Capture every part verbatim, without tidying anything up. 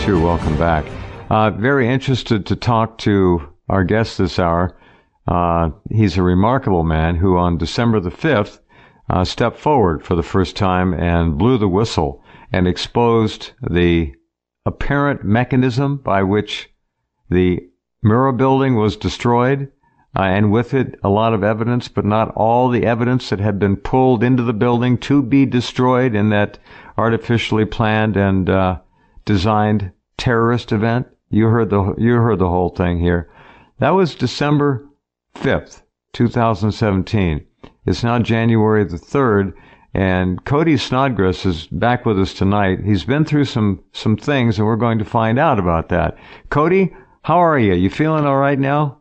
two. Welcome back. Uh, very interested to talk to our guest this hour. Uh, he's a remarkable man who on December the fifth uh, stepped forward for the first time and blew the whistle and exposed the apparent mechanism by which the Murrah building was destroyed, uh, and with it a lot of evidence, but not all the evidence that had been pulled into the building to be destroyed in that artificially planned and uh, designed terrorist event. You heard the you heard the whole thing here. That was December fifth, two thousand seventeen. It's now January the third, and Cody Snodgrass is back with us tonight. He's been through some some things, and we're going to find out about that. Cody, how are you? You feeling all right now?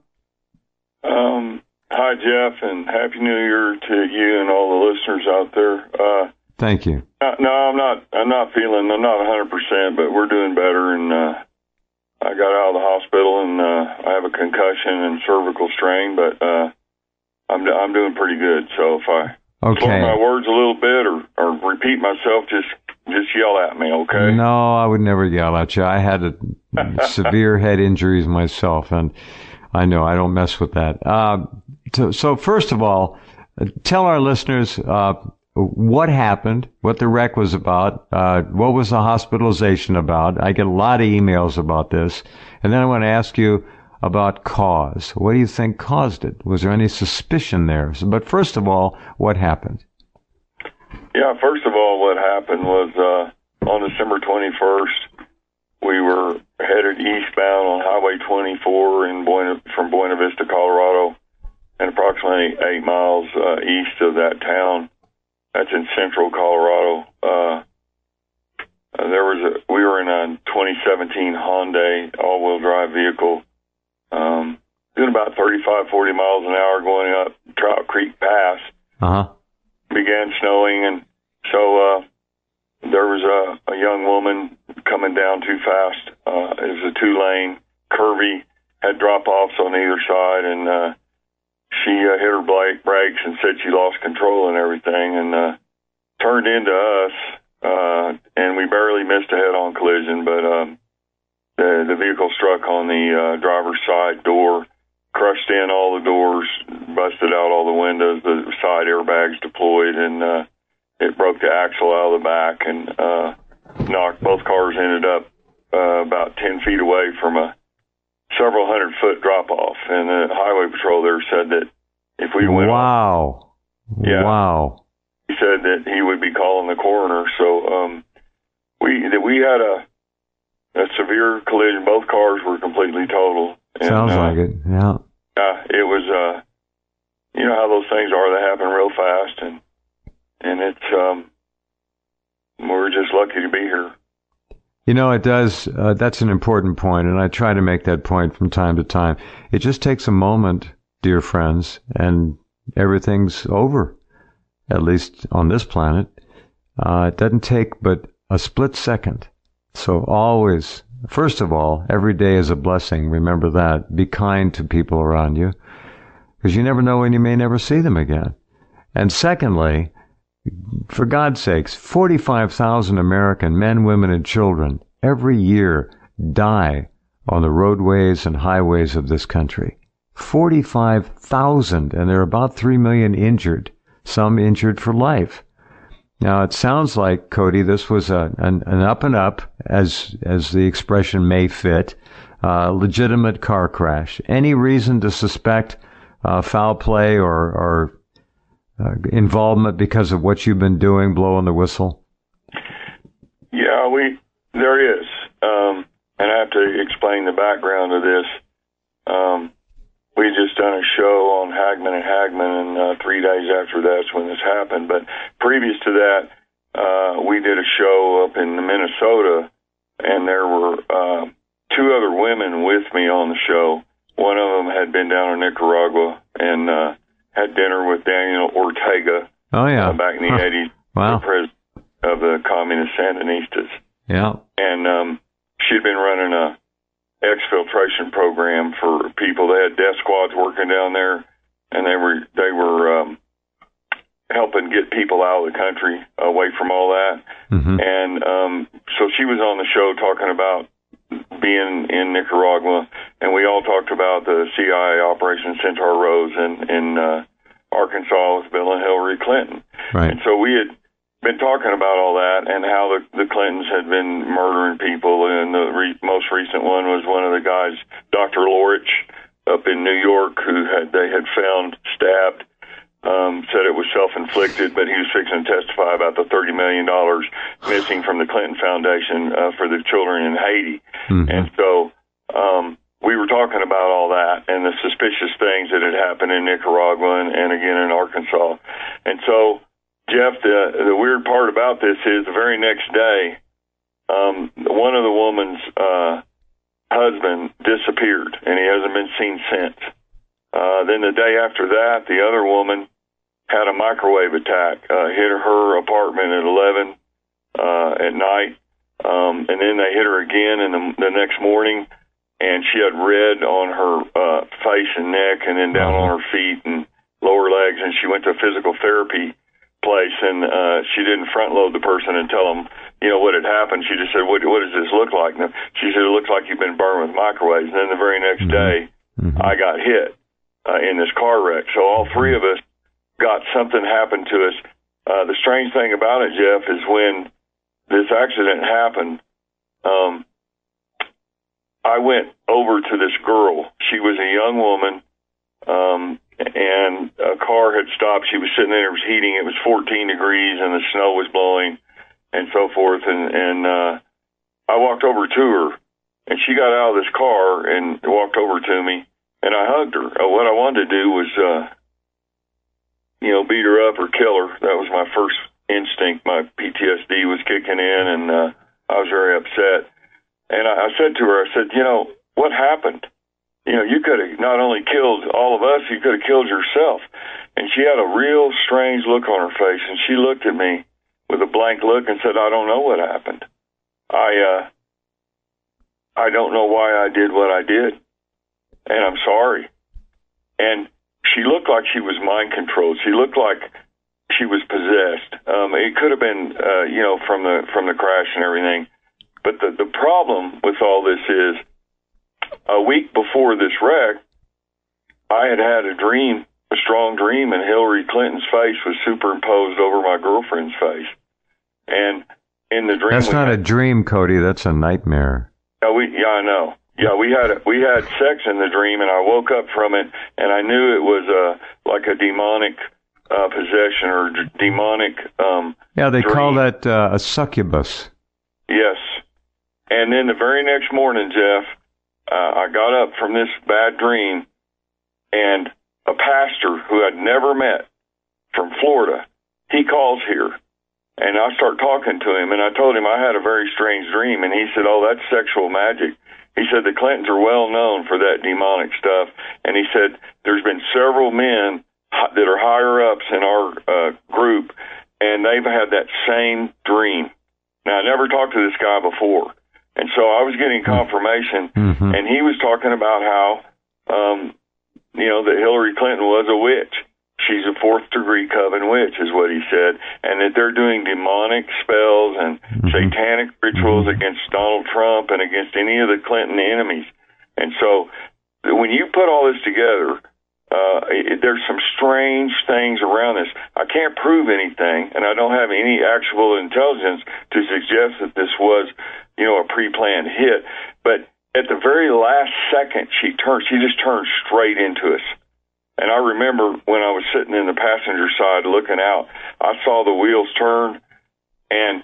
Um, hi, Jeff, and Happy New Year to you and all the listeners out there. Uh, Thank you. Uh, no, I'm not. I'm not feeling. I'm not one hundred percent, but we're doing better. And uh, I got out of the hospital, and uh, I have a concussion and cervical strain, but uh, I'm I'm doing pretty good. So if I okay. slow my words a little bit or, or repeat myself, just just yell at me, okay? No, I would never yell at you. I had a severe head injuries myself, and I know I don't mess with that. Uh, to, so first of all, tell our listeners uh, what happened, what the wreck was about, uh, what was the hospitalization about. I get a lot of emails about this. And then I want to ask you about cause. What do you think caused it? Was there any suspicion there? But first of all, what happened? Yeah, first of all, what happened was uh, on December twenty-first, we were headed eastbound on Highway twenty-four in Buena, from Buena Vista, Colorado, and approximately eight miles uh, east of that town. That's in central Colorado. Uh, uh, there was a, we were in a twenty seventeen Hyundai all-wheel drive vehicle, um, doing about thirty-five, forty miles an hour going up Trout Creek Pass. Uh-huh. Began snowing, and so uh, there was a, a young woman coming down too fast. Uh, it was a two-lane, curvy, had drop-offs on either side, and uh, she uh, hit her brakes and said she lost control and everything, and uh, turned into us, uh, and we barely missed a head-on collision, but um, the, the vehicle struck on the uh, driver's side door, crushed in all the doors, busted out all the windows, the side airbags deployed, and uh, it broke the axle out of the back and uh, knocked both cars ended up uh, about ten feet away from a several hundred foot drop off. And the highway patrol there said that if we went wow, on, yeah, wow, he said that he would be calling the coroner. So um, we that we had a a severe collision. Both cars were completely total. And, sounds uh, like it. Yeah. Uh, it was, uh, you know how those things are. They happen real fast, and and it's um, we're just lucky to be here. You know, it does. Uh, that's an important point, and I try to make that point from time to time. It just takes a moment, dear friends, and everything's over, at least on this planet. Uh, it doesn't take but a split second. So always, first of all, every day is a blessing. Remember that. Be kind to people around you, because you never know when you may never see them again. And secondly, for God's sakes, forty-five thousand American men, women, and children every year die on the roadways and highways of this country. forty-five thousand, and there are about three million injured, some injured for life. Now, it sounds like, Cody, this was a, an, an up and up, as as the expression may fit, uh, legitimate car crash. Any reason to suspect uh, foul play or, or uh, involvement because of what you've been doing, blowing the whistle? Yeah, we there is, um, and I have to explain the background of this. Um, we just done a show on Hagman and Hagman, and uh, three days after that's when this happened. But previous to that, uh, we did a show up in Minnesota, and there were uh, two other women with me on the show. One of them had been down in Nicaragua and uh, had dinner with Daniel Ortega. Oh, yeah. Uh, back in the huh. eighties, wow. the president of the communist Sandinistas. Yeah. And um, she'd been running a exfiltration program for people. They had death squads working down there, and they were they were um, helping get people out of the country, away from all that. Mm-hmm. And um, so she was on the show talking about being in Nicaragua, and we all talked about the C I A Operation Centaur Rose in, in uh, Arkansas with Bill and Hillary Clinton. Right. And so we had been talking about all that and how the, the Clintons had been murdering people, and the re- most recent one was one of the guys, Doctor Lorich, up in New York, who had they had found stabbed. Um, said it was self-inflicted, but he was fixing to testify about the thirty million dollars missing from the Clinton Foundation uh, for the children in Haiti. Mm-hmm. And so um, we were talking about all that and the suspicious things that had happened in Nicaragua and, and again in Arkansas. And so, Jeff, the, the weird part about this is the very next day, um, one of the woman's uh, husband disappeared, and he hasn't been seen since. Uh, then the day after that, the other woman had a microwave attack, uh, hit her apartment at eleven uh, at night, um, and then they hit her again in the, the next morning, and she had red on her uh, face and neck, and then down on her feet and lower legs, and she went to a physical therapy place, and uh, she didn't front load the person and tell them, you know, what had happened. She just said, what, what does this look like? And she said, it looks like you've been burned with microwaves. And then the very next mm-hmm. day, mm-hmm. I got hit uh, in this car wreck. So all three of us got something happen to us. Uh, the strange thing about it, Jeff, is when this accident happened, um, I went over to this girl. She was a young woman, um, and a car had stopped. She was sitting there, it was heating. It was fourteen degrees, and the snow was blowing, and so forth. And, and uh, I walked over to her, and she got out of this car and walked over to me, and I hugged her. Uh, what I wanted to do was, uh, you know, beat her up or kill her. That was my first instinct. My P T S D was kicking in, and uh, I was very upset. And I, I said to her, I said, you know, what happened? You know, you could have not only killed all of us, you could have killed yourself. And she had a real strange look on her face, and she looked at me with a blank look and said, I don't know what happened. I, uh, I don't know why I did what I did, and I'm sorry. And she looked like she was mind controlled. She looked like she was possessed. Um, it could have been, uh, you know, from the from the crash and everything. But the, the problem with all this is, a week before this wreck, I had had a dream, a strong dream, and Hillary Clinton's face was superimposed over my girlfriend's face. And in the dream, that's not had, a dream, Cody. That's a nightmare. Yeah, we. Yeah, I know. Yeah, we had a, we had sex in the dream, and I woke up from it, and I knew it was a like a demonic uh, possession or d- demonic. Um, yeah, they dream. call that uh, a succubus. Yes. And then the very next morning, Jeff, uh, I got up from this bad dream, and a pastor who I'd never met from Florida, he calls here, and I start talking to him, and I told him I had a very strange dream, and he said, oh, that's sexual magic. He said the Clintons are well known for that demonic stuff, and he said there's been several men that are higher ups in our uh, group, and they've had that same dream. Now, I never talked to this guy before. And so I was getting confirmation, mm-hmm. and he was talking about how, um, you know, that Hillary Clinton was a witch. She's a fourth-degree coven witch, is what he said, and that they're doing demonic spells and mm-hmm. satanic rituals mm-hmm. against Donald Trump and against any of the Clinton enemies. And so when you put all this together, uh, it, there's some strange things around this. I can't prove anything, and I don't have any actual intelligence to suggest that this was, you know, a pre-planned hit. But at the very last second, she turned, she just turned straight into us. And I remember when I was sitting in the passenger side looking out, I saw the wheels turn, and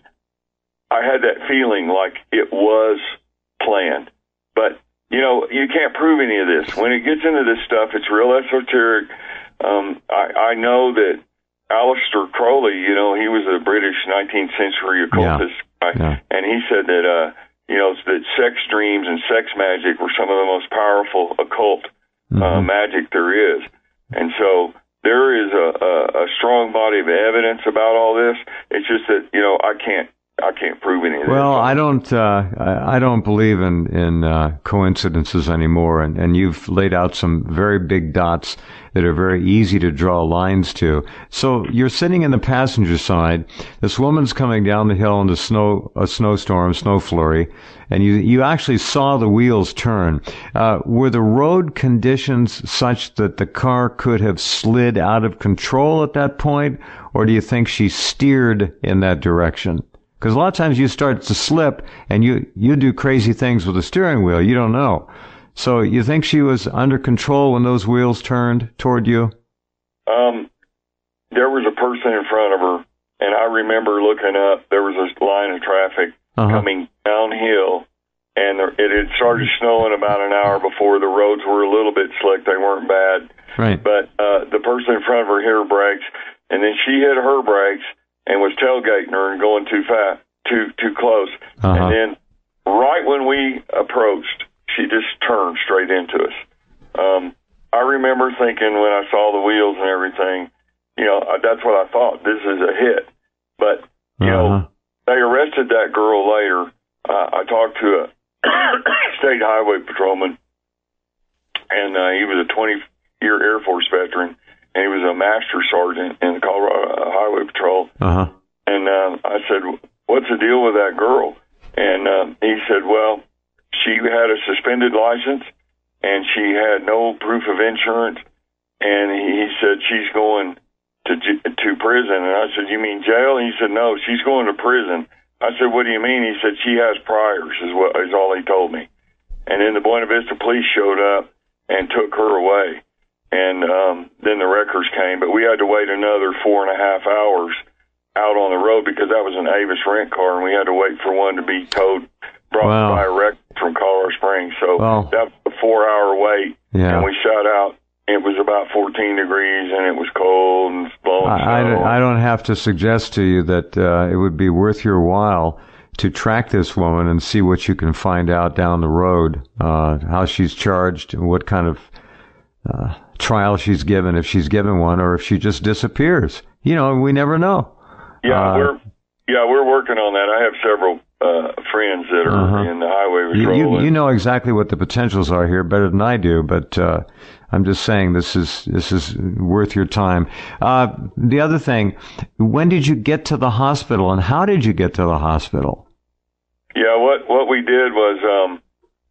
I had that feeling like it was planned. But, you know, you can't prove any of this. When it gets into this stuff, it's real esoteric. Um, I, I know that Aleister Crowley, you know, he was a British nineteenth century occultist. Yeah. Yeah. And he said that, uh, you know, that sex dreams and sex magic were some of the most powerful occult uh, mm-hmm. magic there is. And so there is a, a, a strong body of evidence about all this. It's just that, you know, I can't I can't prove any of this. Well, I don't. Uh, I don't believe in in uh, coincidences anymore, and, and you've laid out some very big dots that are very easy to draw lines to. So you're sitting in the passenger side. This woman's coming down the hill in the snow, a snowstorm, snow flurry, and you you actually saw the wheels turn. Uh, were the road conditions such that the car could have slid out of control at that point, or do you think she steered in that direction? Because a lot of times you start to slip and you, you do crazy things with the steering wheel. You don't know. So you think she was under control when those wheels turned toward you? Um, there was a person in front of her, and I remember looking up. There was a line of traffic uh-huh. coming downhill, and there, it had started snowing about an hour before. The roads were a little bit slick. They weren't bad. Right. But uh, the person in front of her hit her brakes, and then she hit her brakes and was tailgating her and going too fast, too too close. Uh-huh. And then right when we approached, she just turned straight into us. Um, I remember thinking when I saw the wheels and everything, you know, that's what I thought. This is a hit. But, you uh-huh. know, they arrested that girl later. Uh, I talked to a state highway patrolman, and uh, he was a twenty-year Air Force veteran. And he was a master sergeant in the Colorado Highway Patrol. Uh-huh. And uh, I said, what's the deal with that girl? And uh, he said, well, she had a suspended license, and she had no proof of insurance. And he said, she's going to to prison. And I said, you mean jail? And he said, no, she's going to prison. I said, what do you mean? He said, she has priors, is, what, is all he told me. And then the Buena Vista police showed up and took her away. And um, then the wreckers came, but we had to wait another four and a half hours out on the road because that was an Avis rent car, and we had to wait for one to be towed, brought wow. by a wreck from Colorado Springs. So wow. that was a four-hour wait, yeah. and we shot out. It was about fourteen degrees, and it was cold and blowing I, snow. I, I don't have to suggest to you that uh, it would be worth your while to track this woman and see what you can find out down the road, uh, how she's charged, what kind of Uh, trial she's given, if she's given one, or if she just disappears. You know, we never know. Yeah, uh, we're yeah we're working on that. I have several uh, friends that are uh-huh. in the highway patrol. You, you, you know exactly what the potentials are here better than I do, but uh, I'm just saying this is this is worth your time. Uh, the other thing, when did you get to the hospital, and how did you get to the hospital? Yeah, what what we did was. Um,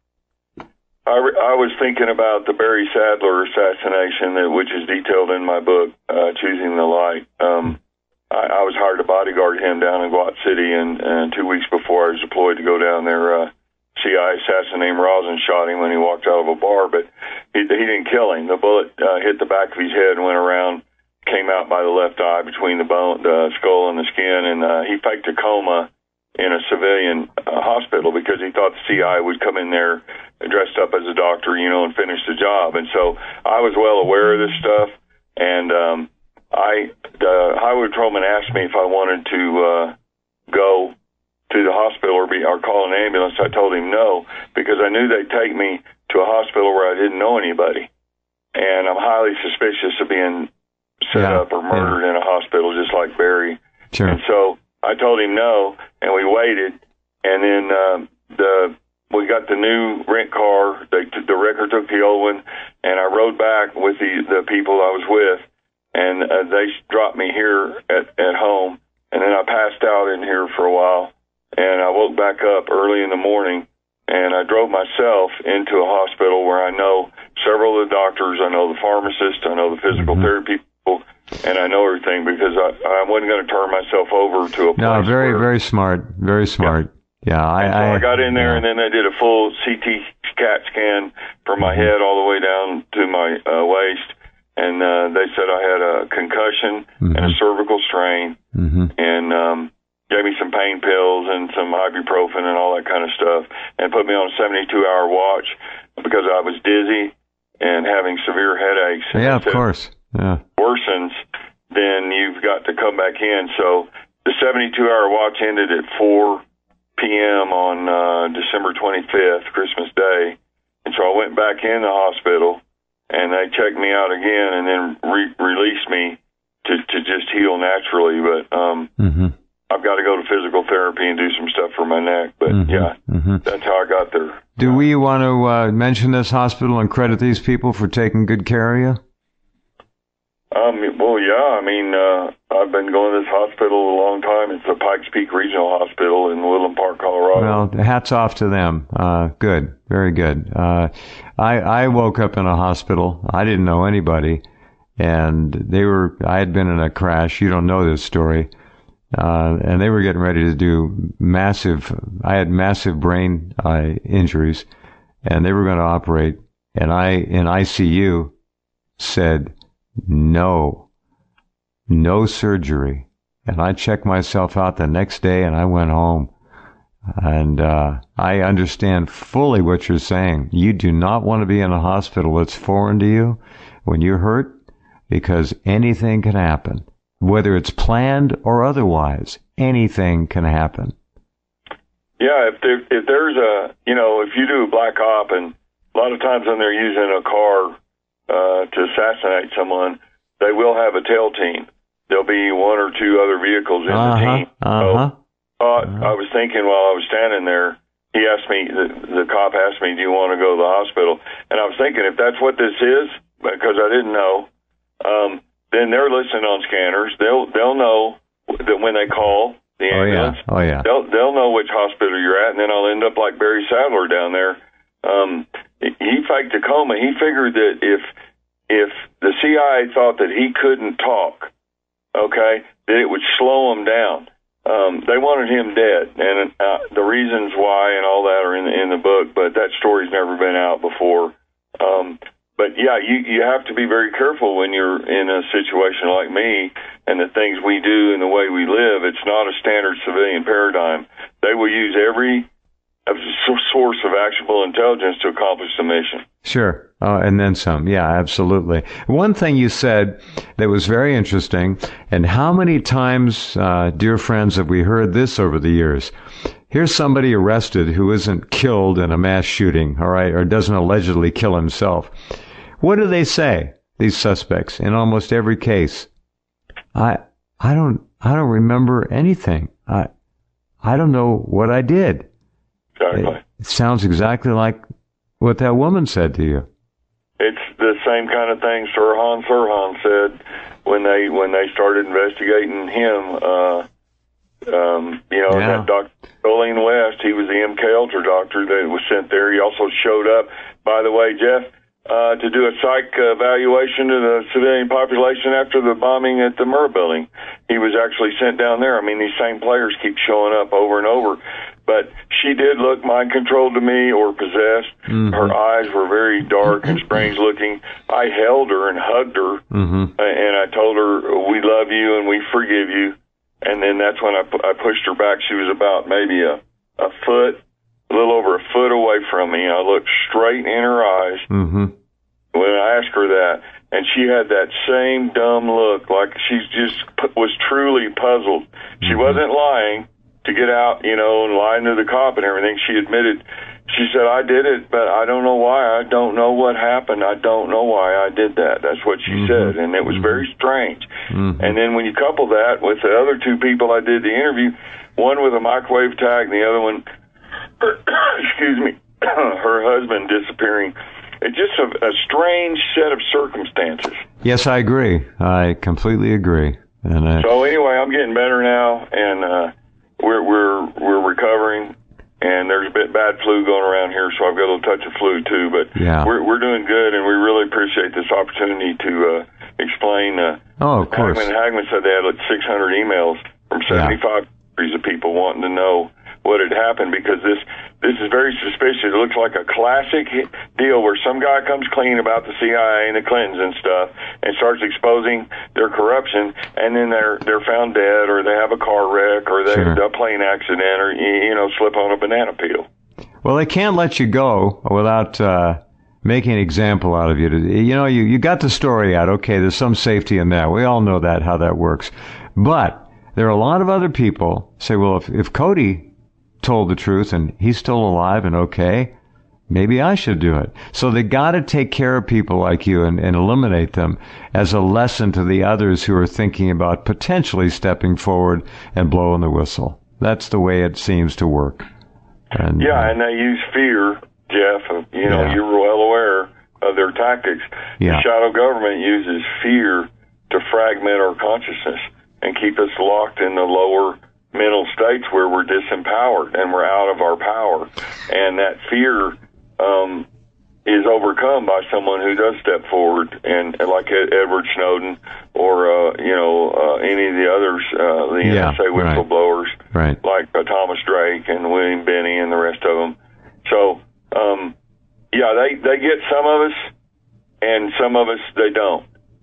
I, re- I was thinking about the Barry Sadler assassination, that, which is detailed in my book, uh, Choosing the Light. Um, I, I was hired to bodyguard him down in Guat City, and, and two weeks before I was deployed to go down there, uh, C I assassin named Rosin shot him when he walked out of a bar, but he, he didn't kill him. The bullet uh, hit the back of his head and went around, came out by the left eye between the bone, the skull and the skin, and uh, he faked a coma in a civilian uh, hospital because he thought the C I would come in there dressed up as a doctor, you know, and finish the job. And so I was well aware of this stuff. And um, I, the highway patrolman asked me if I wanted to uh, go to the hospital or be or call an ambulance. I told him no, because I knew they'd take me to a hospital where I didn't know anybody. And I'm highly suspicious of being set yeah, up or murdered yeah. in a hospital, just like Barry. Sure. And so I told him no, and we waited. And then uh, the we got the new rent car. They t- the wrecker took the old one, and I rode back with the, the people I was with, and uh, they dropped me here at, at home. And then I passed out in here for a while, and I woke back up early in the morning, and I drove myself into a hospital where I know several of the doctors, I know the pharmacist, I know the physical mm-hmm. therapy people, and I know everything because I, I wasn't going to turn myself over to a place. No, very, where, very smart, very smart. Yeah. Yeah, I, and so I, I got in there, yeah. and then they did a full C T CAT scan from my head all the way down to my uh, waist, and uh, they said I had a concussion mm-hmm. and a cervical strain, mm-hmm. and um, gave me some pain pills and some ibuprofen and all that kind of stuff, and put me on a seventy-two hour watch because I was dizzy and having severe headaches. And yeah, of course. Yeah, worsens, then you've got to come back in. So the seventy-two hour watch ended at four p.m. on uh, December twenty-fifth, Christmas Day. And so I went back in the hospital, and they checked me out again and then re- released me to, to just heal naturally. But um, mm-hmm. I've got to go to physical therapy and do some stuff for my neck. But mm-hmm, yeah, mm-hmm. That's how I got there. Do we want to uh, mention this hospital and credit these people for taking good care of you? Um, well, yeah. I mean, uh, I've been going to this hospital a long time. It's the Pikes Peak Regional Hospital in Woodland Park, Colorado. Well, hats off to them. Uh, good, very good. Uh, I I woke up in a hospital. I didn't know anybody, and they were. I had been in a crash. You don't know this story. Uh, and they were getting ready to do massive, I had massive brain uh, injuries, and they were going to operate. And I, in I C U, said, no, no surgery. And I checked myself out the next day, and I went home. And uh, I understand fully what you're saying. You do not want to be in a hospital that's foreign to you when you're hurt, because anything can happen. Whether it's planned or otherwise, anything can happen. Yeah, if there, if there's a, you know, if you do a black op, and a lot of times when they're using a car uh, to assassinate someone, they will have a tail team. There'll be one or two other vehicles in uh-huh, the team. Uh-huh. So uh, uh-huh. I was thinking while I was standing there, he asked me, the, the cop asked me, do you want to go to the hospital? And I was thinking, if that's what this is, because I didn't know, um, then they're listening on scanners. They'll they'll know that when they call the ambulance, oh yeah, oh yeah, they'll they'll know which hospital you're at, and then I'll end up like Barry Sadler down there. Um, he faked a coma. He figured that if if the C I A thought that he couldn't talk, okay, that it would slow him down. Um, they wanted him dead, and uh, the reasons why and all that are in the, in the book. But that story's never been out before. Um, But, yeah, you, you have to be very careful when you're in a situation like me and the things we do and the way we live. It's not a standard civilian paradigm. They will use every source of actionable intelligence to accomplish the mission. Sure. Uh, and then some. Yeah, absolutely. One thing you said that was very interesting, and how many times, uh, dear friends, have we heard this over the years? Here's somebody arrested who isn't killed in a mass shooting, all right, or doesn't allegedly kill himself. What do they say, these suspects, in almost every case? I I don't I don't remember anything. I I don't know what I did. Exactly. It, it sounds exactly like what that woman said to you. It's the same kind of thing Sirhan Sirhan said when they when they started investigating him. Uh, um, you know, yeah. that Doctor Jolene West, he was the M K Ultra doctor that was sent there. He also showed up, by the way, Jeff, Uh, to do a psych evaluation to the civilian population after the bombing at the Murrah building. He was actually sent down there. I mean, these same players keep showing up over and over. But she did look mind-controlled to me or possessed. Mm-hmm. Her eyes were very dark and strange looking. I held her and hugged her, mm-hmm. and I told her, we love you and we forgive you. And then that's when I, I pushed her back. She was about maybe a, a foot, a little over a foot away from me. I looked straight in her eyes mm-hmm. when I asked her that, and she had that same dumb look, like she just p- was truly puzzled. She mm-hmm. wasn't lying to get out, you know, and lying to the cop and everything. She admitted, she said, I did it, but I don't know why. I don't know what happened. I don't know why I did that. That's what she mm-hmm. said, and it was mm-hmm. very strange. Mm-hmm. And then when you couple that with the other two people I did the interview, one with a microwave tag and the other one, excuse me, her husband disappearing. It's just a, a strange set of circumstances. Yes, I agree. I completely agree. And I... So anyway, I'm getting better now, and uh, we're we're we're recovering. And there's a bit bad flu going around here, so I've got a little touch of flu too. But yeah. we're we're doing good, and we really appreciate this opportunity to uh, explain. Uh, oh, of course. Hagman, Hagman said they had like six hundred emails from seventy-five countries of people wanting to know what had happened, because this this is very suspicious. It looks like a classic deal where some guy comes clean about the C I A and the Clintons and stuff and starts exposing their corruption, and then they're they're found dead, or they have a car wreck, or they sure. a plane accident, or you know slip on a banana peel. Well, they can't let you go without uh, making an example out of you. You know, you, you got the story out. Okay, there's some safety in that. We all know that, how that works. But there are a lot of other people say, well, if, if Cody told the truth and he's still alive and okay, maybe I should do it. So they got to take care of people like you and, and eliminate them as a lesson to the others who are thinking about potentially stepping forward and blowing the whistle. That's the way it seems to work. And, yeah, uh, and they use fear, Jeff. You know, yeah. you're well aware of their tactics. Yeah. The shadow government uses fear to fragment our consciousness and keep us locked in the lower mental states where we're disempowered and we're out of our power. And that fear um, is overcome by someone who does step forward, and, and like Ed, Edward Snowden or, uh, you know, uh, any of the others, uh, the yeah, N S A whistleblowers, right. like uh, Thomas Drake and William Binney and the rest of them. So, um, yeah, they, they get some of us, and some of us they don't.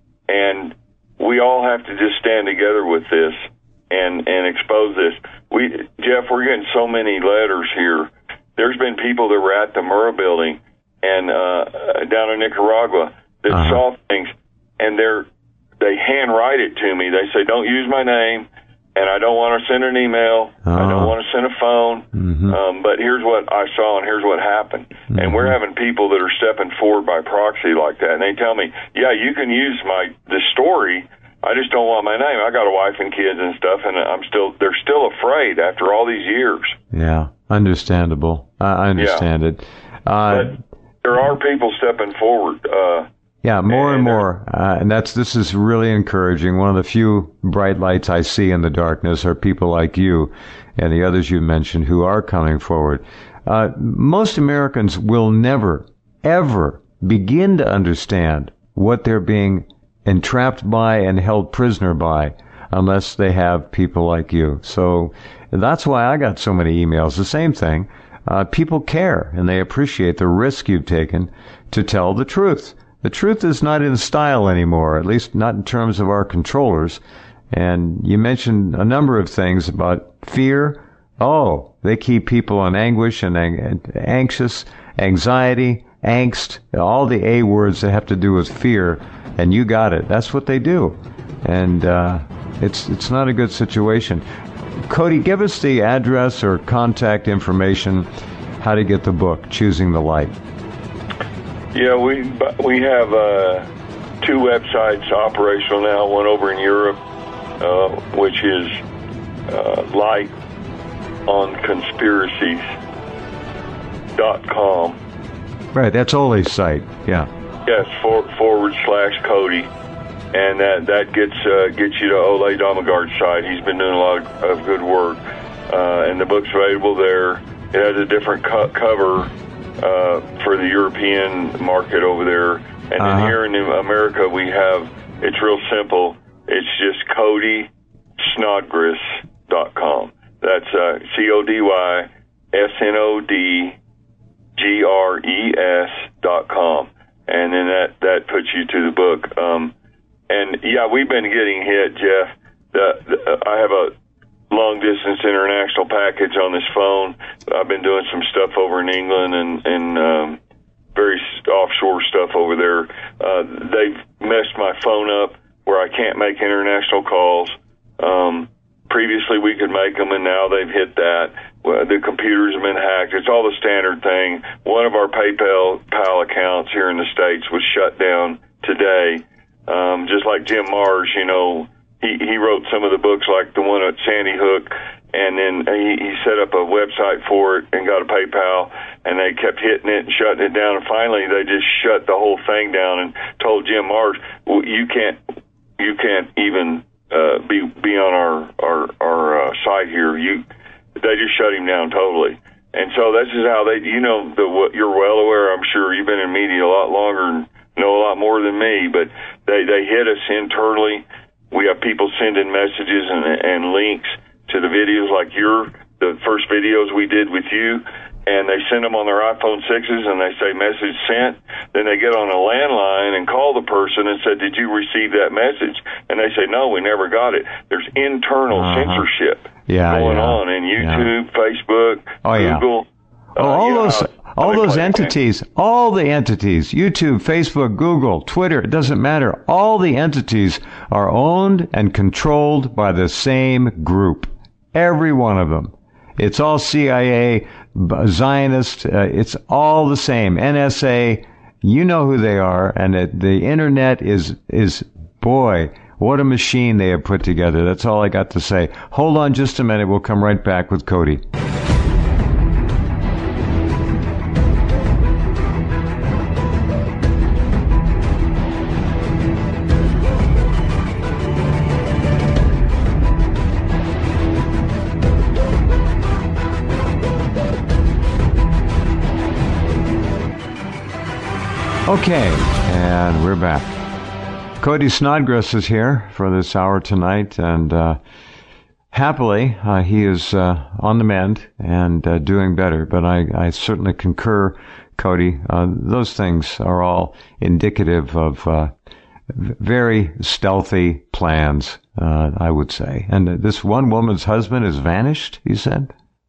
And we all have to just stand together with this and, and expose this. We, Jeff, we're getting so many letters here. There's been people that were at the Murrah building and uh, down in Nicaragua that uh-huh. saw things, and they're they handwrite it to me. They say, "Don't use my name, and I don't want to send an email. Uh-huh. I don't want to send a phone. Mm-hmm. Um, but here's what I saw, and here's what happened." Mm-hmm. And we're having people that are stepping forward by proxy like that, and they tell me, "Yeah, you can use my the story. I just don't want my name. I got a wife and kids and stuff, and I'm still they're still afraid after all these years." Yeah, understandable. I understand yeah. it. Uh, but there are people stepping forward. Uh, yeah, more and, and more, uh, and that's this is really encouraging. One of the few bright lights I see in the darkness are people like you and the others you mentioned who are coming forward. Uh, most Americans will never, ever begin to understand what they're being entrapped by and held prisoner by unless they have people like you. So that's why I got so many emails. The same thing. Uh, people care and they appreciate the risk you've taken to tell the truth. The truth is not in style anymore, at least not in terms of our controllers. And you mentioned a number of things about fear. Oh, they keep people in anguish and ang- anxious, anxiety, angst, all the A words that have to do with fear. And you got it. That's what they do. And uh, it's it's not a good situation. Cody, give us the address or contact information, how to get the book, Choosing the Light. Yeah, we we have uh, two websites operational now, one over in Europe, uh, which is uh, light on conspiracies dot com. Right, that's Ole's site, yeah. Yes, for, forward slash Cody. And that that gets uh, gets you to Ole Dammegard's site. He's been doing a lot of, of good work, uh, and the book's available there. It has a different co- cover uh, for the European market over there, and uh-huh. then here in America we have. It's real simple. It's just Cody Snodgrass dot com. That's uh, C O D Y S N O D G R E S dot com, and then that that puts you to the book. Um, And, yeah, we've been getting hit, Jeff. The, the, I have a long-distance international package on this phone. I've been doing some stuff over in England and, and um, very offshore stuff over there. Uh, they've messed my phone up where I can't make international calls. Um, previously, we could make them, and now they've hit that. Well, the computers have been hacked. It's all the standard thing. One of our PayPal PAL accounts here in the States was shut down today. Um, just like Jim Marrs, you know, he, he wrote some of the books like the one at Sandy Hook, and then he, he set up a website for it and got a PayPal, and they kept hitting it and shutting it down, and finally they just shut the whole thing down and told Jim Marrs, well, you can't, you can't even, uh, be, be on our, our, our, uh, site here. You, they just shut him down totally. And so this is how they, you know, the, what you're well aware, I'm sure you've been in media a lot longer and know a lot more than me, but they, they hit us internally. We have people sending messages and, and links to the videos like your, the first videos we did with you, and they send them on their iPhone sixes and they say message sent. Then they get on a landline and call the person and say, did you receive that message? And they say, no, we never got it. There's internal uh-huh. censorship yeah, going yeah. on in YouTube, yeah. Facebook, oh, Google. Yeah. Oh, all those... Know, All those entities, all the entities, YouTube, Facebook, Google, Twitter, it doesn't matter. All the entities are owned and controlled by the same group. Every one of them. It's all C I A Zionist, uh, it's all the same. N S A, you know who they are, and it, the internet is, is, boy, what a machine they have put together. That's all I got to say. Hold on just a minute. We'll come right back with Cody. Okay, and we're back. Cody Snodgrass is here for this hour tonight, and uh, happily, uh, he is uh, on the mend and uh, doing better. But I, I certainly concur, Cody. Uh, those things are all indicative of uh, very stealthy plans, uh, I would say. And this one woman's husband has vanished, you said?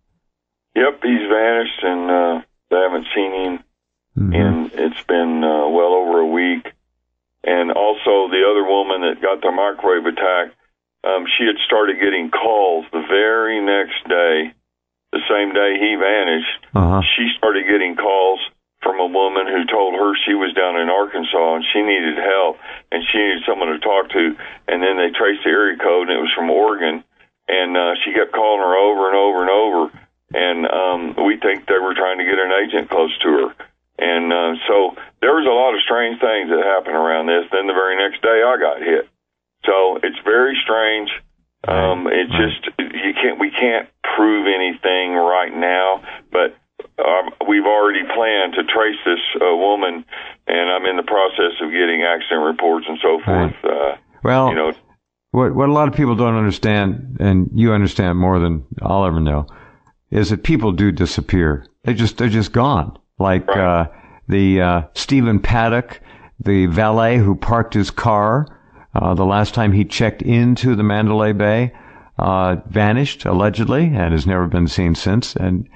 Yep, he's vanished, and uh, they haven't seen him. Mm-hmm. And it's been uh, well over a week. And also the other woman that got the microwave attack, um, she had started getting calls the very next day, the same day he vanished. Uh-huh. She started getting calls from a woman who told her she was down in Arkansas and she needed help and she needed someone to talk to. And then they traced the area code, and it was from Oregon. And uh, she kept calling her over and over and over. And um, we think they were trying to get an agent close to her. And uh, so there was a lot of strange things that happened around this. Then the very next day I got hit. So it's very strange. Um, it just, you can't, we can't prove anything right now, but um, we've already planned to trace this uh, woman, and I'm in the process of getting accident reports and so forth. Uh, well, you know, what, what a lot of people don't understand, and you understand more than I'll ever know, is that people do disappear. They just, they're just gone. Like right. uh, the uh, Stephen Paddock, the valet who parked his car uh, the last time he checked into the Mandalay Bay, uh, vanished, allegedly, and has never been seen since. And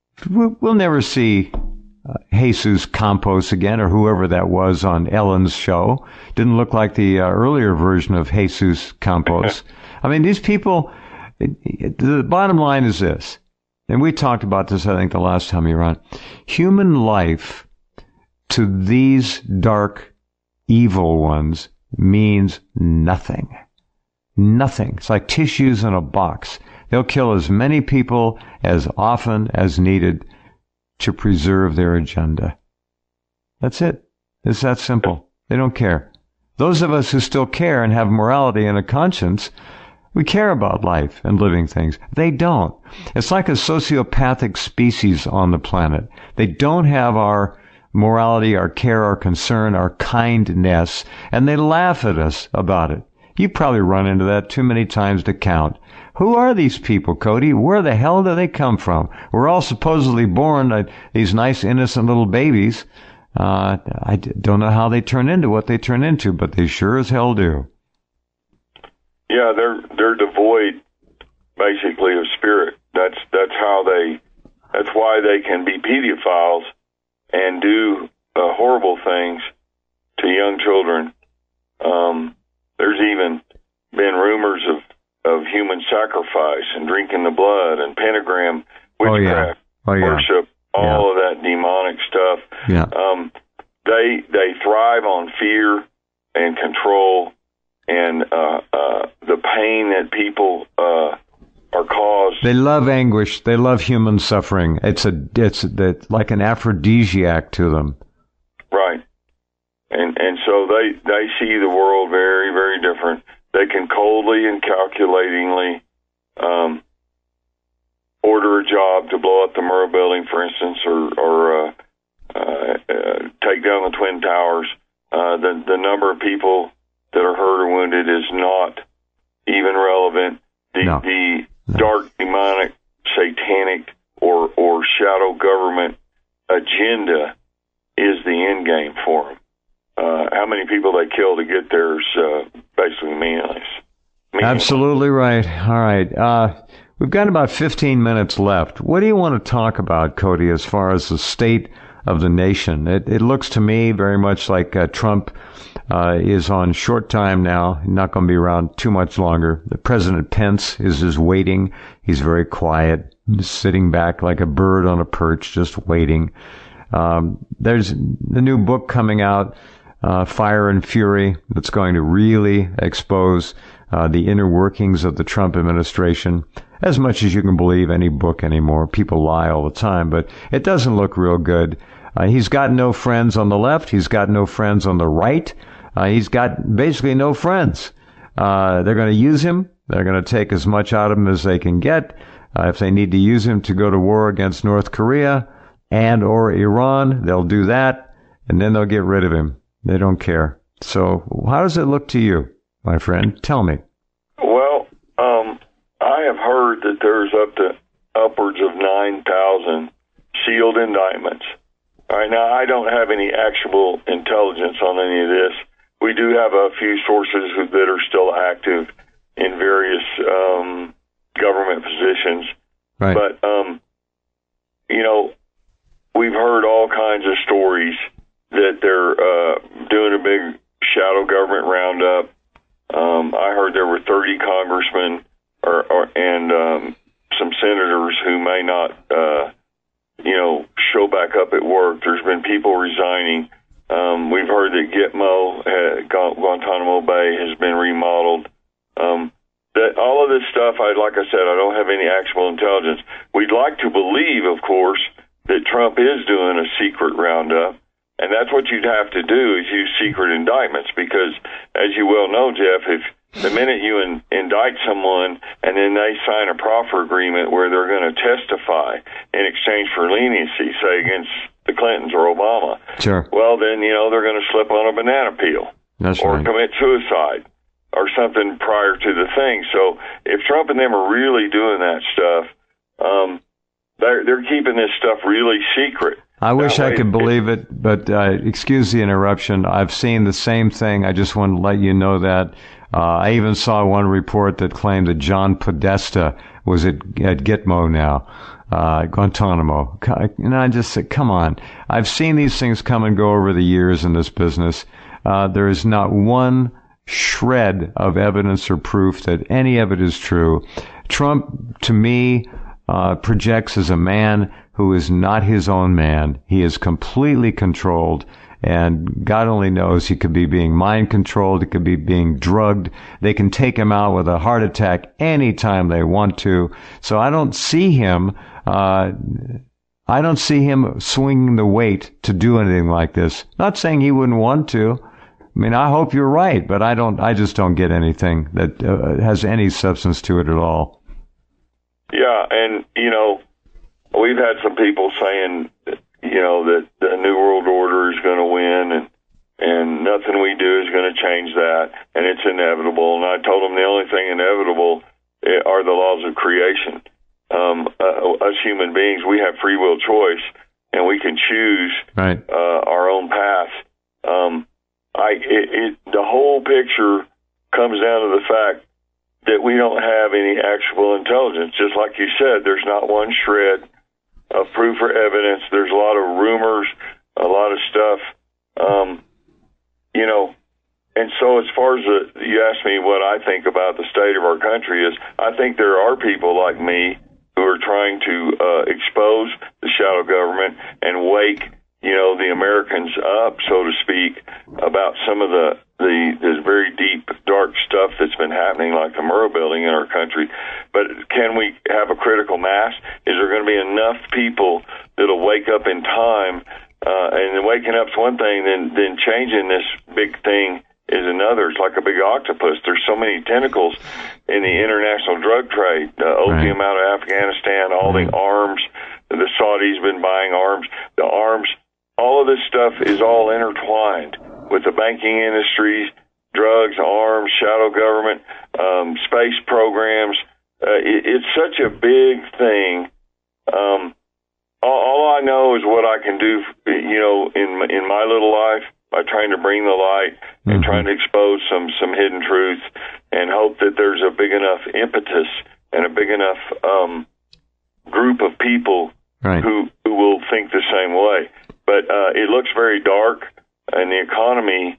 we'll never see uh, Jesus Campos again, or whoever that was on Ellen's show. Didn't look like the uh, earlier version of Jesus Campos. I mean, these people, it, it, the bottom line is this. And we talked about this, I think, the last time you were on. Human life to these dark, evil ones means nothing. Nothing. It's like tissues in a box. They'll kill as many people as often as needed to preserve their agenda. That's it. It's that simple. They don't care. Those of us who still care and have morality and a conscience, we care about life and living things. They don't. It's like a sociopathic species on the planet. They don't have our morality, our care, our concern, our kindness, and they laugh at us about it. You probably run into that too many times to count. Who are these people, Cody? Where the hell do they come from? We're all supposedly born uh, these nice, innocent little babies. Uh, I d- don't know how they turn into what they turn into, but they sure as hell do. Yeah, they're they're devoid, basically, of spirit. That's that's how they. That's why they can be pedophiles and do uh, horrible things to young children. Um, there's even been rumors of, of human sacrifice and drinking the blood and pentagram witchcraft oh, yeah. Oh, yeah. worship, all yeah. of that demonic stuff. Yeah. Um, they they thrive on fear and control. And uh, uh, the pain that people uh, are caused. They love anguish. They love human suffering. It's a it's it's like an aphrodisiac to them. Right. And and so they, they see the world very, very different. They can coldly and calculatingly um, order a job to blow up the Murrah building, for instance, or, or uh, uh, uh, take down the Twin Towers. Uh, the, the number of people that are hurt or wounded is not even relevant. The, no. the no. dark, demonic, satanic, or, or shadow government agenda is the end game for them. Uh, how many people they kill to get there is uh, basically meaningless. meaningless. Absolutely right. All right. Uh, we've got about fifteen minutes left. What do you want to talk about, Cody, as far as the state of the nation? It, it looks to me very much like uh, Trump uh, is on short time now, not going to be around too much longer. The President Pence is just waiting. He's very quiet, just sitting back like a bird on a perch, just waiting. Um, there's the new book coming out, uh, Fire and Fury, that's going to really expose uh, the inner workings of the Trump administration. As much as you can believe any book anymore. People lie all the time, but it doesn't look real good. Uh, he's got no friends on the left. He's got no friends on the right. Uh, he's got basically no friends. Uh, they're going to use him. They're going to take as much out of him as they can get. Uh, if they need to use him to go to war against North Korea and or Iran, they'll do that, and then they'll get rid of him. They don't care. So how does it look to you, my friend? Tell me. Well, um, I have heard that there's up to upwards of nine thousand sealed indictments. All right, now, I don't have any actual intelligence on any of this. We do have a few sources who, that are still active in various um, government positions. Right. But, um, you know, we've heard all kinds of stories that they're uh, doing a big shadow government roundup. Um, I heard there were thirty congressmen or, or and um, some senators who may not, uh, you know, show back up at work. There's been people resigning. Um, we've heard that Gitmo, uh, Guantanamo Bay, has been remodeled. Um, that all of this stuff, I like I said, I don't have any actual intelligence. We'd like to believe, of course, that Trump is doing a secret roundup, and that's what you'd have to do is use secret indictments because, as you well know, Jeff, if the minute you in, indict someone and then they sign a proffer agreement where they're going to testify in exchange for leniency, say against the Clintons or Obama, sure. Well, then, you know, they're going to slip on a banana peel That's or right. commit suicide or something prior to the thing. So if Trump and them are really doing that stuff, um, they're, they're keeping this stuff really secret. I wish That I way could it- believe it, but uh, excuse the interruption. I've seen the same thing. I just want to let you know that. Uh, I even saw one report that claimed that John Podesta was at, at Gitmo now, uh, Guantanamo. And I just said, come on. I've seen these things come and go over the years in this business. Uh, there is not one shred of evidence or proof that any of it is true. Trump, to me, uh, projects as a man who is not his own man. He is completely controlled. And God only knows he could be being mind controlled. He could be being drugged. They can take him out with a heart attack anytime they want to. So I don't see him, uh, I don't see him swinging the weight to do anything like this. Not saying he wouldn't want to. I mean, I hope you're right, but I don't, I just don't get anything that uh, has any substance to it at all. Yeah, and, you know, we've had some people saying, you know, that the New World Order is going to win and and nothing we do is going to change that, and it's inevitable. And I told them the only thing inevitable are the laws of creation. Um, uh, us human beings, we have free will choice, and we can choose Right. uh, our own path. Um, I it, it, the whole picture comes down to the fact that we don't have any actual intelligence. Just like you said, there's not one shred of proof or evidence. There's a lot of rumors, a lot of stuff, um, you know. And so as far as the, you asked me what I think about the state of our country is, I think there are people like me who are trying to uh, expose the shadow government and wake, you know, the Americans up, so to speak, about some of the, the, the very deep, dark stuff that's been happening, like the Murrah building in our country. But can we have a critical mass? Is there going to be enough people that'll wake up in time? Uh, and then waking up's one thing, then, then changing this big thing is another. It's like a big octopus. There's so many tentacles in the international drug trade. Uh, opium Right. out of Afghanistan, all Right. the arms, the Saudis been buying arms, the arms, all of this stuff is all intertwined with the banking industries, drugs, arms, shadow government, um, space programs. Uh, it, it's such a big thing. Um, all, all I know is what I can do, you know, in my, in my little life by trying to bring the light and Mhm. trying to expose some, some hidden truth and hope that there's a big enough impetus and a big enough um, group of people Right. who, who will think the same way. But uh, it looks very dark, and the economy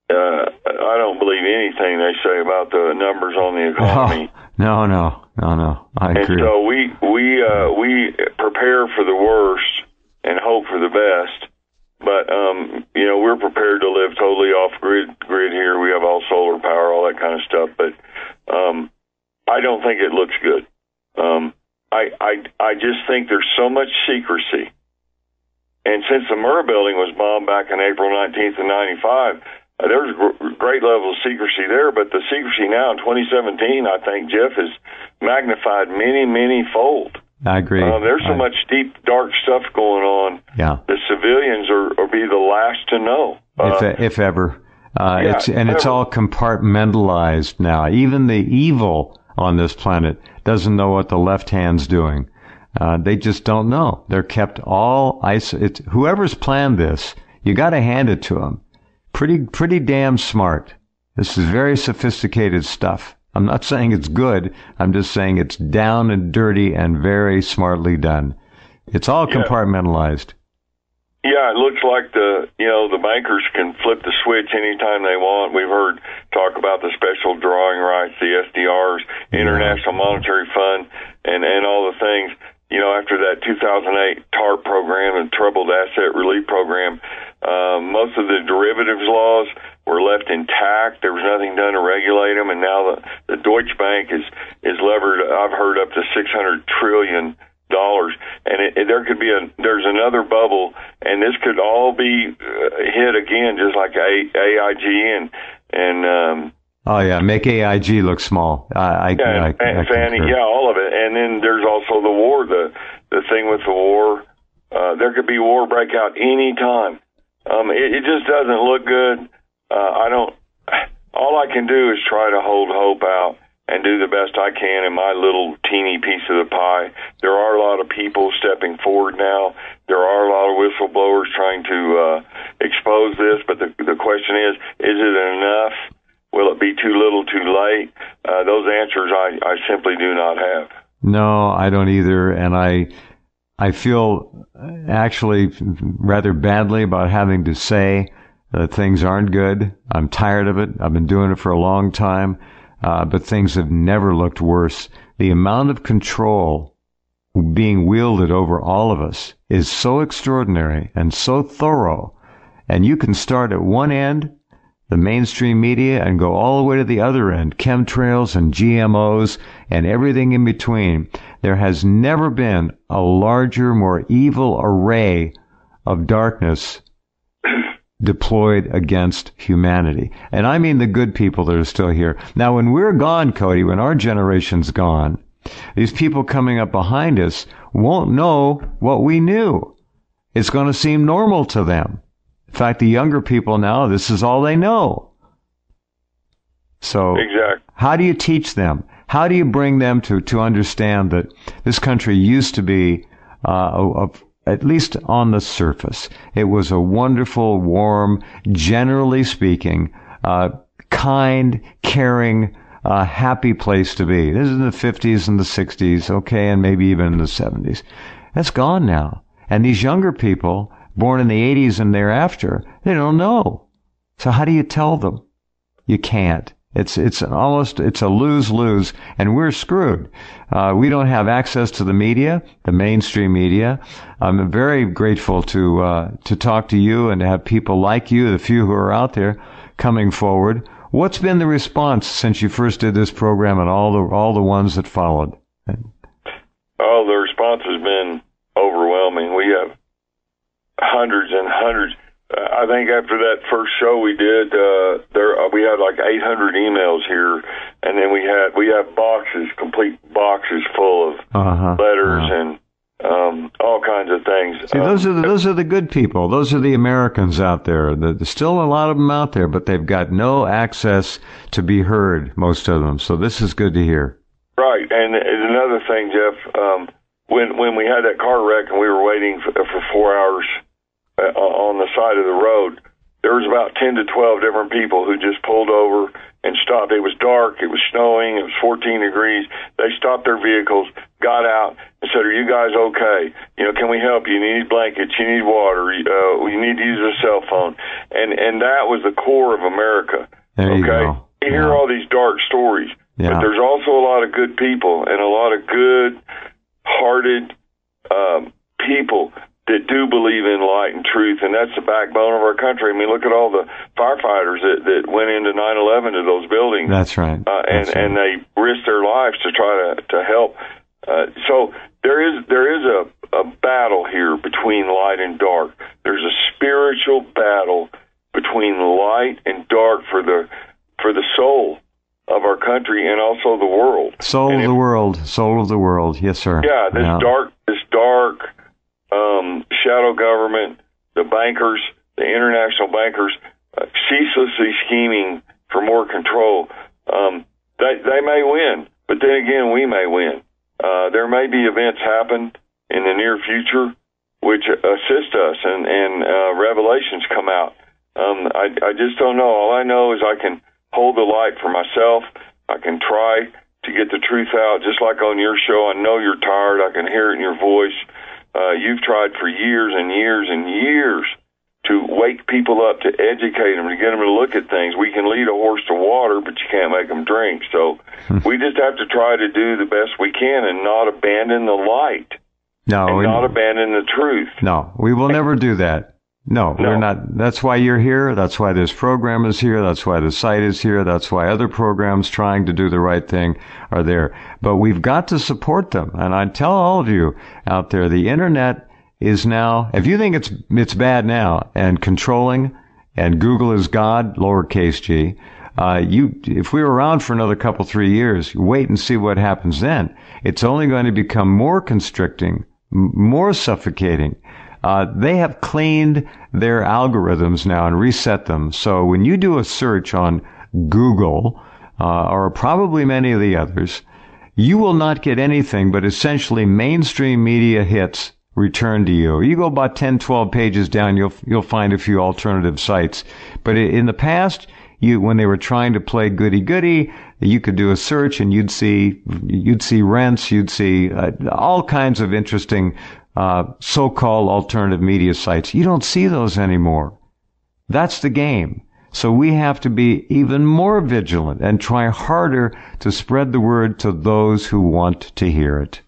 uh, I don't believe anything they say about the numbers on the economy. Oh, no, no, no, no. I agree. And so we we uh, we prepare for the worst and hope for the best. But um, you know, we're prepared to live totally off grid grid here. We have all solar power, all that kind of stuff. But um, I don't think it looks good. Um, I I I just think there's so much secrecy. And since the Murrah building was bombed back in April nineteenth of ninety-five, uh, there was a gr- great level of secrecy there. But the secrecy now in twenty seventeen, I think, Jeff, is magnified many, many fold. I agree. Uh, there's so I, much deep, dark stuff going on. Yeah. The civilians are, are be the last to know. If, Uh, if ever. Uh, yeah, it's And it's ever. all compartmentalized now. Even the evil on this planet doesn't know what the left hand's doing. Uh, they just don't know. They're kept all isolated. Whoever's planned this, you got to hand it to them. Pretty, pretty damn smart. This is very sophisticated stuff. I'm not saying it's good. I'm just saying it's down and dirty and very smartly done. It's all Yeah. compartmentalized. Yeah, it looks like the you know the bankers can flip the switch anytime they want. We've heard talk about the special drawing rights, the S D Rs, International Monetary Fund, and and all the things. You know, after that two thousand eight TARP program and Troubled Asset Relief Program, uh, most of the derivatives laws were left intact. There was nothing done to regulate them, and now the, the Deutsche Bank is is levered. I've heard up to six hundred trillion dollars, and it, it, there could be a there's another bubble, and this could all be uh, hit again, just like a, AIG and and. Um, Oh, yeah. Make A I G look small. I, I, Yeah, I, and I Fannie, concur. yeah, all of it. And then there's also the war, the the thing with the war. Uh, there could be war breakout any time. Um, it, it just doesn't look good. Uh, I don't. All I can do is try to hold hope out and do the best I can in my little teeny piece of the pie. There are a lot of people stepping forward now. There are a lot of whistleblowers trying to uh, expose this, but the the question is, is it enough? Will it be too little, too late? Uh, those answers I, I simply do not have. No, I don't either. And I, I feel actually rather badly about having to say that things aren't good. I'm tired of it. I've been doing it for a long time. Uh, but things have never looked worse. The amount of control being wielded over all of us is so extraordinary and so thorough. And you can start at one end, the mainstream media, and go all the way to the other end, chemtrails and G M Os and everything in between. There has never been a larger, more evil array of darkness deployed against humanity. And I mean the good people that are still here. Now, when we're gone, Cody, when our generation's gone, these people coming up behind us won't know what we knew. It's going to seem normal to them. In fact, the younger people now, this is all they know. So Exactly. how do you teach them? How do you bring them to, to understand that this country used to be, uh, a, a, at least on the surface, it was a wonderful, warm, generally speaking, uh, kind, caring, uh, happy place to be. This is in the fifties and the sixties, okay, and maybe even in the seventies. That's gone now. And these younger people, born in the eighties and thereafter, they don't know. So how do you tell them? You can't. It's it's an almost it's a lose-lose, and we're screwed. Uh, we don't have access to the media, the mainstream media. I'm very grateful to uh, to talk to you and to have people like you, the few who are out there, coming forward. What's been the response since you first did this program and all the all the ones that followed? Oh, the response has been overwhelming. We have hundreds and hundreds. Uh, I think after that first show we did, uh, there uh, we had like eight hundred emails here, and then we had we have boxes, complete boxes full of Uh-huh. letters Uh-huh. and um, all kinds of things. See, those are the, those are the good people. Those are the Americans out there. There's still a lot of them out there, but they've got no access to be heard, most of them. So this is good to hear. Right, and another thing, Jeff, um, when when we had that car wreck and we were waiting for, for four hours uh, on the side of the road, there was about ten to twelve different people who just pulled over and stopped. It was dark, it was snowing, it was fourteen degrees. They stopped their vehicles, got out and said, "Are you guys okay? You know, can we help you? You need blankets, you need water, uh, you need to use a cell phone." And and that was the core of America. There you okay, go. you hear Yeah. all these dark stories, Yeah. but there's also a lot of good people and a lot of good-hearted um, people that do believe in light and truth, and that's the backbone of our country. I mean, look at all the firefighters that, that went into nine eleven to those buildings. That's right. Uh, and, That's right. and they risked their lives to try to, to help. Uh, so there is there is a, a battle here between light and dark. There's a spiritual battle between light and dark for the for the soul of our country and also the world. Soul and of if, the world. Soul of the world. Yes, sir. Yeah, this yeah. dark, this dark um, shadow government, the bankers, the international bankers, uh, ceaselessly scheming for more control. Um, they, they may win, but then again, we may win. Uh, there may be events happen in the near future which assist us, and, and uh, revelations come out. Um, I, I just don't know. All I know is I can hold the light for myself. I can try to get the truth out, just like on your show. I know you're tired. I can hear it in your voice. Uh, you've tried for years and years and years to wake people up, to educate them, to get them to look at things. We can lead a horse to water, but you can't make them drink. So we just have to try to do the best we can and not abandon the light No, and we, not abandon the truth. no, we will never do that. No, No. we're not. That's why you're here. That's why this program is here. That's why the site is here. That's why other programs trying to do the right thing are there. But we've got to support them. And I tell all of you out there, the internet is now, if you think it's it's bad now and controlling, and Google is God, lowercase g, uh, you if we were around for another couple, three years, wait and see what happens then. It's only going to become more constricting, m- more suffocating. Uh, they have cleaned their algorithms now and reset them. So when you do a search on Google, uh, or probably many of the others, you will not get anything but essentially mainstream media hits returned to you. You go about ten, twelve pages down, you'll you'll find a few alternative sites. But in the past, you when they were trying to play goody-goody, you could do a search and you'd see you'd see rents, you'd see uh, all kinds of interesting uh, so-called alternative media sites. You don't see those anymore. That's the game. So we have to be even more vigilant and try harder to spread the word to those who want to hear it.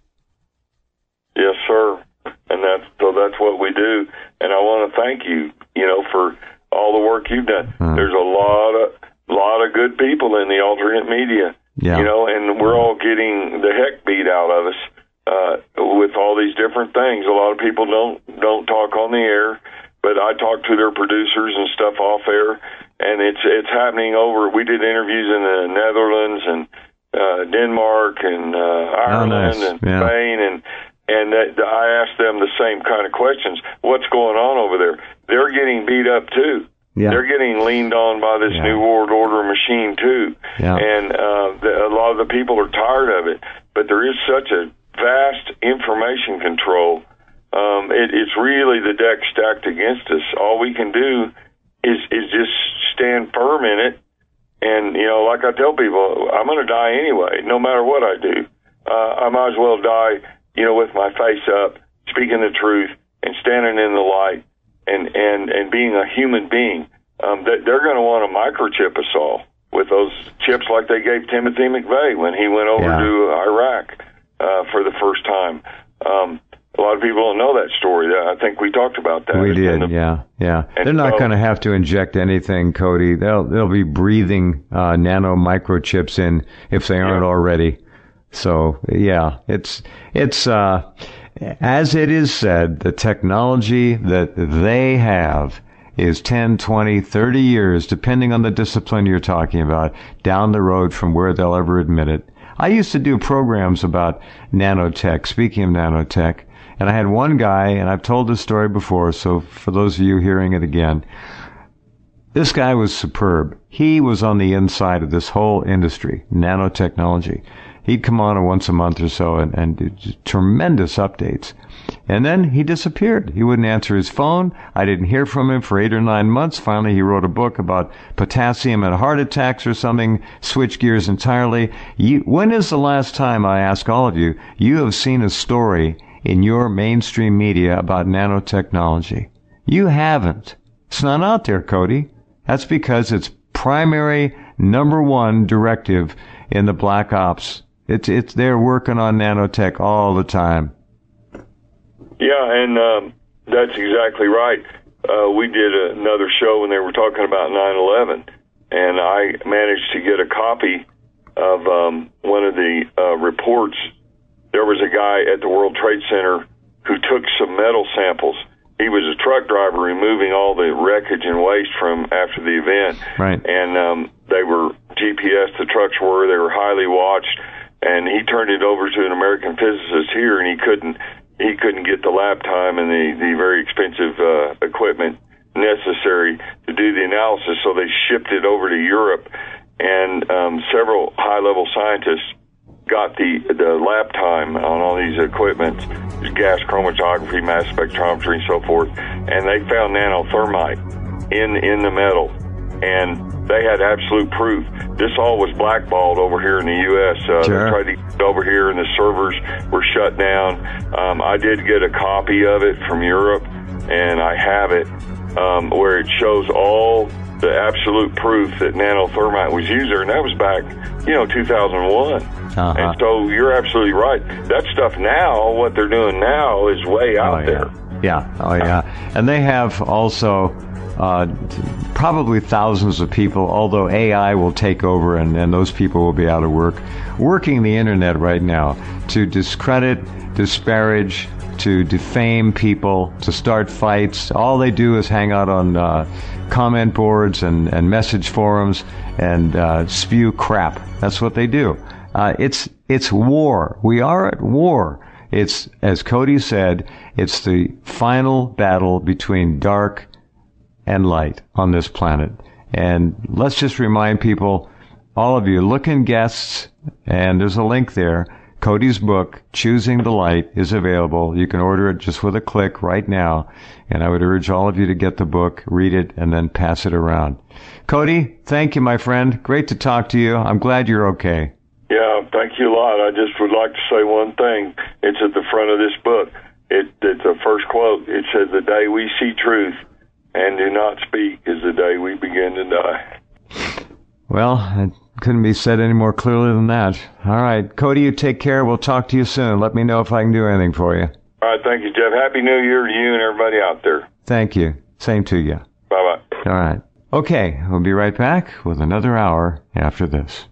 Yes, sir. And that's, so that's what we do. And I want to thank you, you know, for all the work you've done. Hmm. There's a lot of, lot of good people in the alternate media, Yeah. you know, and we're all getting the heck beat out of us, uh, with all these different things. A lot of people don't, don't talk on the air, but I talk to their producers and stuff off air, and it's, it's happening over, we did interviews in the Netherlands and, uh, Denmark and, uh, Ireland nice. and Yeah. Spain, and, and that, I asked them the same kind of questions. What's going on over there? They're getting beat up too. Yeah. They're getting leaned on by this Yeah. New World Order machine too. Yeah. And uh, the, a lot of the people are tired of it. But there is such a vast information control. Um, it, it's really the deck stacked against us. All we can do is is just stand firm in it. And, you know, like I tell people, I'm going to die anyway, no matter what I do. Uh, I might as well die, you know, with my face up, speaking the truth and standing in the light and, and, and being a human being. Um, that they're going to want to microchip us all with those chips like they gave Timothy McVeigh when he went over Yeah. to Iraq uh, for the first time. Um, a lot of people don't know that story. I think we talked about that. We did, in the- yeah, yeah. And They're not so- going to have to inject anything, Cody. They'll they'll be breathing uh, nano microchips in if they aren't Yeah. already. So yeah, it's it's uh, as it is said, the technology that they have is ten, twenty, thirty years, depending on the discipline you're talking about, down the road from where they'll ever admit it. I used to do programs about nanotech, speaking of nanotech, and I had one guy, and I've told this story before, so for those of you hearing it again, this guy was superb. He was on the inside of this whole industry, nanotechnology. He'd come on once a month or so and, and do tremendous updates. And then he disappeared. He wouldn't answer his phone. I didn't hear from him for eight or nine months. Finally, he wrote a book about potassium and heart attacks or something, switched gears entirely. You, when is the last time, I ask all of you, you have seen a story in your mainstream media about nanotechnology? You haven't. It's not out there, Cody. That's because it's primary number one directive in the Black Ops. It's, it's, they're working on nanotech all the time. Yeah, and um, that's exactly right. Uh, we did another show when they were talking about nine eleven, and I managed to get a copy of um, one of the uh, reports. There was a guy at the World Trade Center who took some metal samples. He was a truck driver removing all the wreckage and waste from after the event. Right. And um, they were G P S, the trucks were, they were highly watched, and he turned it over to an American physicist here, and he couldn't he couldn't get the lab time and the, the very expensive uh, equipment necessary to do the analysis, so they shipped it over to Europe, and um, several high-level scientists got the the lab time on all these equipment, gas chromatography, mass spectrometry, and so forth, and they found nanothermite in in the metal, and they had absolute proof. This all was blackballed over here in the U S Uh, sure. They tried to get it over here, and the servers were shut down. Um, I did get a copy of it from Europe, and I have it, um, where it shows all the absolute proof that nanothermite was used there, and that was back, you know, two thousand one. Uh-huh. And so you're absolutely right. That stuff now, what they're doing now, is way out oh, yeah. there. Yeah, oh yeah. And they have also uh, probably thousands of people, although A I will take over and, and those people will be out of work, working the internet right now to discredit, disparage, to defame people, to start fights. All they do is hang out on uh, comment boards and, and message forums and uh, spew crap. That's what they do. Uh, it's it's war. We are at war. It's, as Cody said, it's the final battle between dark and light on this planet. And let's just remind people, all of you, look in guests, and there's a link there. Cody's book, Choosing the Light, is available. You can order it just with a click right now. And I would urge all of you to get the book, read it, and then pass it around. Cody, thank you, my friend. Great to talk to you. I'm glad you're okay. Yeah, thank you a lot. I just would like to say one thing. It's at the front of this book. It, it's the first quote. It says, "The day we see truth and do not speak is the day we begin to die." Well, it couldn't be said any more clearly than that. All right, Cody, you take care. We'll talk to you soon. Let me know if I can do anything for you. All right, thank you, Jeff. Happy New Year to you and everybody out there. Thank you. Same to you. Bye-bye. All right. Okay, we'll be right back with another hour after this.